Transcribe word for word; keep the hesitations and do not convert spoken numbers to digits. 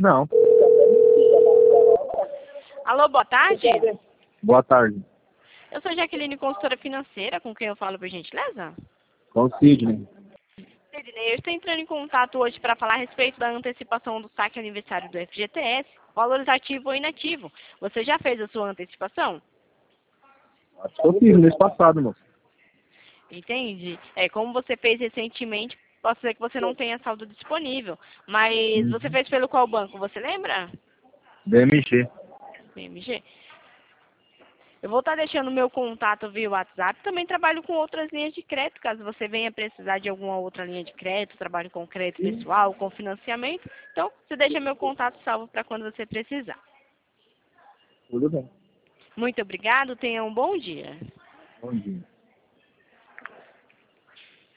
Não. Alô, boa tarde. Boa tarde. Eu sou Jaqueline, consultora financeira, com quem eu falo, por gentileza? Com o Sidney. Sidney, eu estou entrando em contato hoje para falar a respeito da antecipação do saque aniversário do F G T S, valores ativo ou inativo. Você já fez a sua antecipação? Acho que eu fiz mês passado, moço. Entende? É, como você fez recentemente, pode ser que você não tenha saldo disponível. Mas você Uhum. fez pelo qual banco, você lembra? B M G. B M G? Eu vou estar deixando o meu contato via WhatsApp. Também trabalho com outras linhas de crédito, caso você venha precisar de alguma outra linha de crédito. Trabalho com crédito pessoal, com financiamento. Então, você deixa meu contato salvo para quando você precisar. Tudo bem. Muito obrigado, tenha um bom dia. Bom dia.